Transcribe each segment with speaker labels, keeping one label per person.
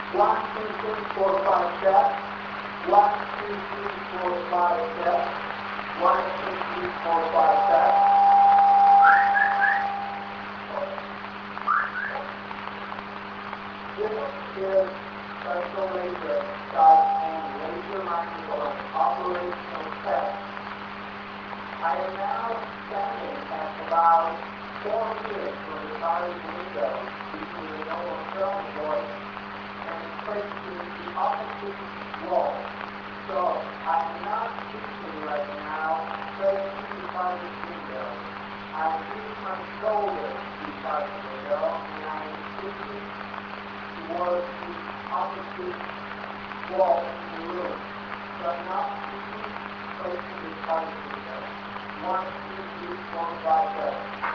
Speaker 1: 1, 2, 3, 4, 5 steps. 1, 2, 3, 4, 5 steps. 1, 2, 3, 4, 5 steps. This is special laser dot and laser microphone operational test. I am now standing at about 4 meters from the body window between the normal film voice and facing the opposite wall. So I am not speaking right now straight to the body window. I am using my shoulder to the body window and I am speaking towards the opposite wall in the room. So I'm not speaking facing the body window. 1, 2, 3, 4, 5, 7.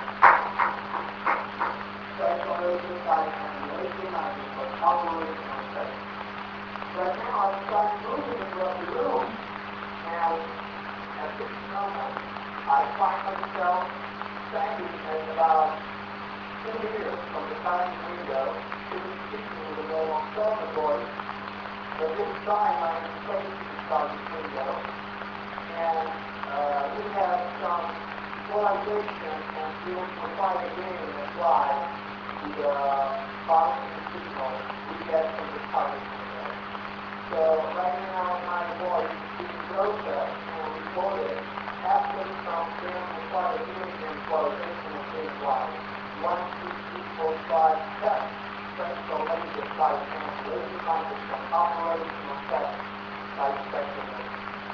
Speaker 1: Special laser sight and laser microphone operational test. Right now I'm starting moving across the room, and at this moment I find myself standing at about 2 meters from the dining window, speaking with a normal tone of voice. But this time I am facing the dining window, and we have some polarization and the amplifier gain applied to the volume signal we get from the target window. So right now my voice is being processed and recorded after some amplifier gain and polarization of gain wise. 1, 2, 3, 4, 5 steps. Special laser sight and laser microphone operational test by Spectrum Laser.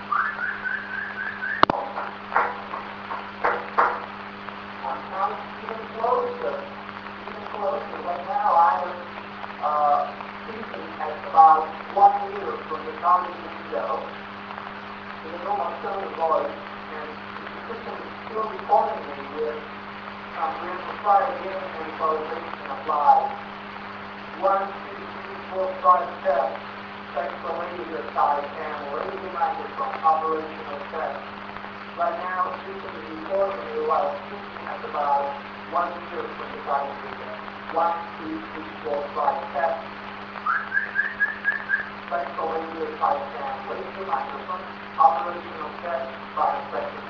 Speaker 1: I'm now even closer. Right now I'm speaking at about 1 meter from the target window in a normal tone of voice, and the system is still recording me with some amplifier gain and polarization applied. 1, 2, 3, 4, 5 steps. Spectral laser sight and laser microphone operational test. Right now, the system is recording me while speaking at about 1 meter from the target window. 1, 2, 3, 4, 5 steps. Spectral laser sight and laser microphone operational test by Spectrum.